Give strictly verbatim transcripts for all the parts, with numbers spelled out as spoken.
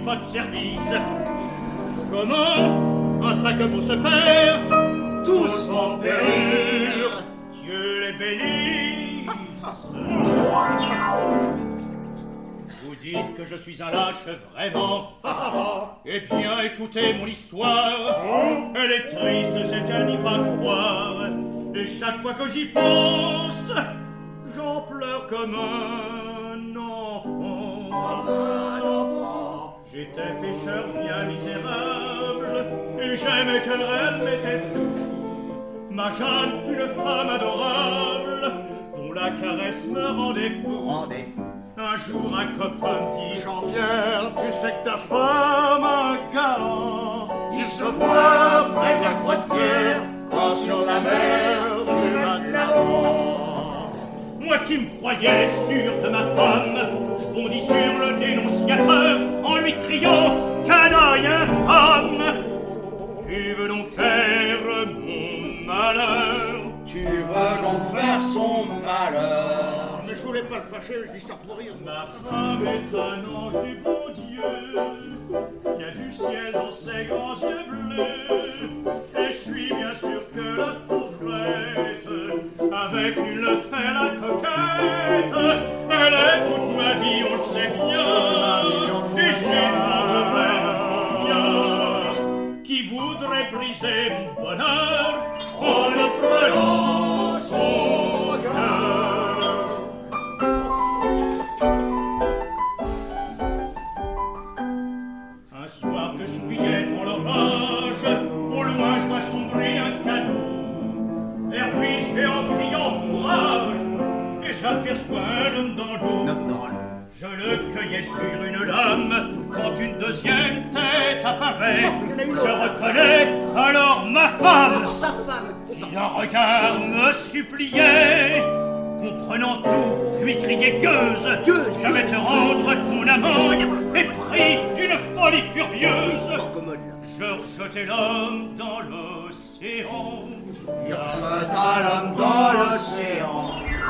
pas de service. Comment un paquebot se perd? Tous vont périr. Dieu les bénisse. Vous dites que je suis un lâche, vraiment? Eh bien, écoutez mon histoire. Elle est triste, c'est à n'y pas croire. Et chaque fois que j'y pense, j'en pleure comme un enfant. J'étais pécheur bien misérable, et j'aimais qu'elle m'était tout. Ma Jeanne, une femme adorable, dont la caresse me rendait fou. Rendez fou. Un jour, un copain me dit: Jean-Pierre, tu sais que ta femme a un galant. Il se voit près de la croix de pierre, quand sur la mer tu vas de l'avant. Moi qui me croyais sûr de ma femme, je bondis sur le dénonciateur en lui criant: canaille infâme, tu veux donc faire mon malheur? Tu veux donc faire son malheur? Mais je voulais pas le fâcher, je dis ça pour rire. Ma femme est un ange du bon Dieu, il y a du ciel dans ses grands yeux bleus, et je suis bien sûr que la pauvrette, avec une fait la coquette, elle est toute ma vie, on le sait bien, et j'ai tant de bien, qui voudrait briser mon bonheur en le prenant son cœur. Un soir que je fuyais pour l'orage, au loin je vois sombrer un canot. Vers lui je vais en criant courage, et j'aperçois un homme dans l'eau. Je le cueillais sur une lame, quand une deuxième tête apparaît. Je reconnais alors ma femme, Sa femme. qui d'un regard me suppliait. Comprenant tout, je lui criais gueuse, Gueuse. je vais te rendre ton amant, et pris d'une folie furieuse, je rejetai l'homme dans l'océan. Il rejeta l'homme dans l'océan.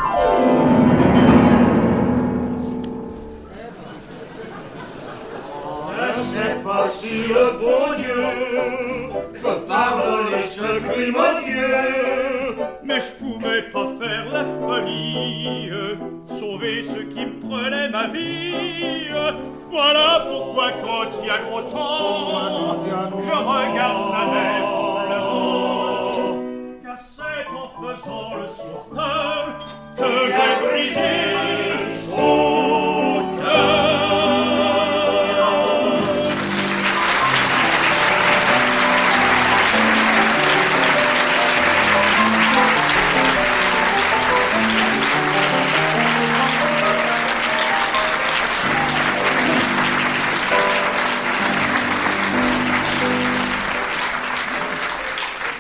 Ne sais pas si le bon Dieu peut pardonner ce crime odieux. Mais je pouvais pas faire la folie, sauver ceux qui me prenaient ma vie. Voilà pourquoi quand il y a gros temps, je regarde la mer en pleurant. Car c'est en faisant le sauveteur que j'ai